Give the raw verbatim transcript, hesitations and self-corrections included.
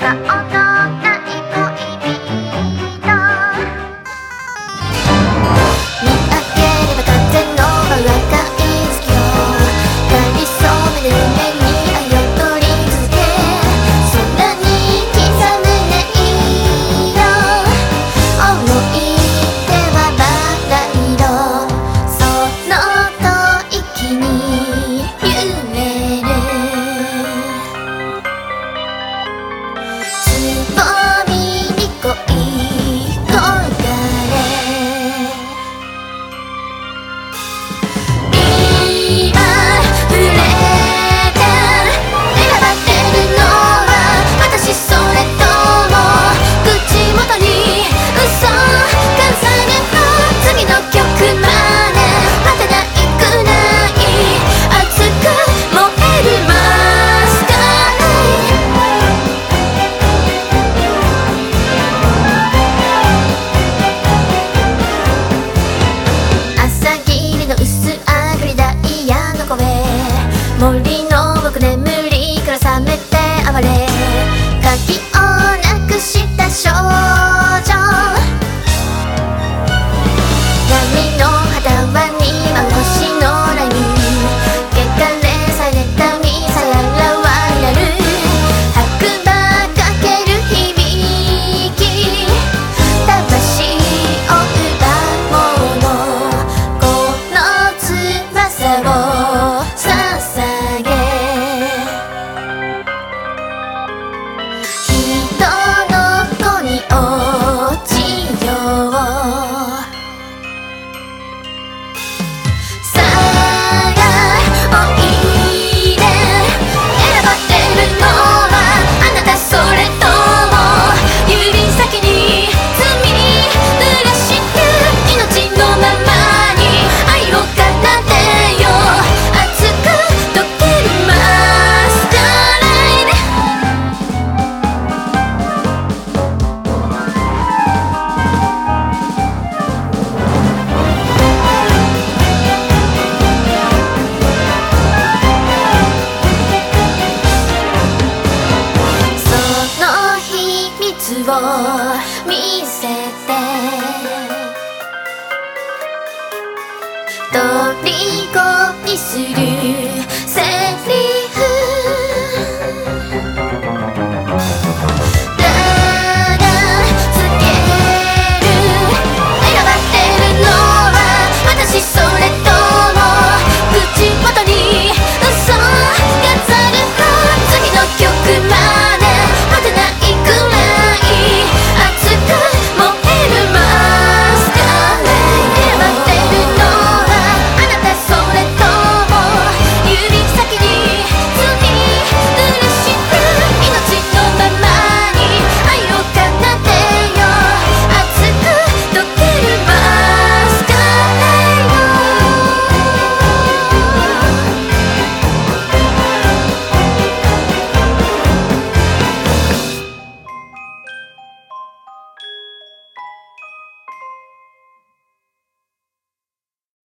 森の僕眠りから覚めて暴れ鍵をなくした少女闇の肌はにま星のライン汚れされた海さらわになる白馬かける響き魂を奪うものこの翼を捧げ人の子に落ちようさあおいで選ばれるのはあなたそれとも指先に罪濡らして命のままに愛を奏でよ熱く溶けるマスカライドその秘密を見せて虜にする